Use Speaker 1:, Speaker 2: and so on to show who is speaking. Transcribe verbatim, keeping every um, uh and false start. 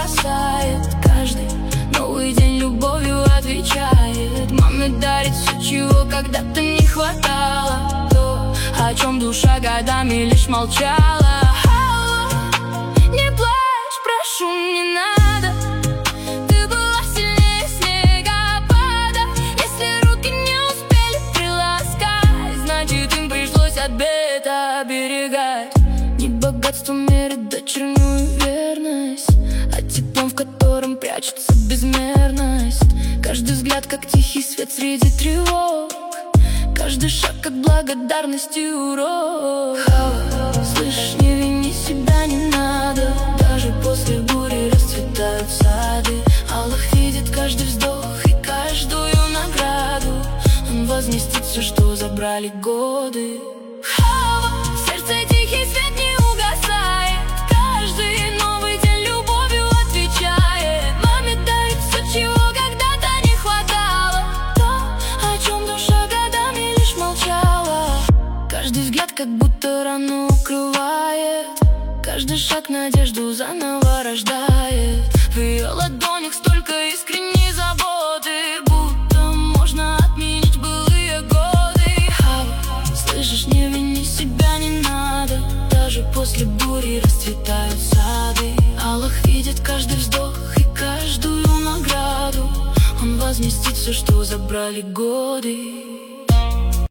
Speaker 1: угасает. Каждый новый день любовью отвечает. Маме дарит все, чего когда-то не хватало, то, о чем душа годами лишь молчала. Не плачь, прошу, не надо. Ты была сильнее снегопада. Если руки не успели приласкать, значит им пришлось от бед оберегать. Не богатство мерит дочернюю верность, а теплом, в котором прячется безмерность. Каждый взгляд, как тихий свет среди тревог, каждый шаг, как благодарность и урок. Слышишь, не вини себя, не надо. Даже после бури расцветают сады. Аллах видит каждый вздох и каждую награду. Он возместит все, что забрали годы. В сердце тихий свет не угасает. Каждый новый день любовью отвечает. Маме дарит все, чего когда-то не хватало, то, о чем душа годами лишь молчала. Каждый взгляд как будто рану укрывает. Каждый шаг надежду заново рождает. В ее ладонях столько искренней заботы, будто можно отменить былые годы. Хава, слышишь, не вини себя, не надо. Даже после бури расцветают сады. Аллах видит каждый вздох и каждую награду. Он возместит все, что забрали годы.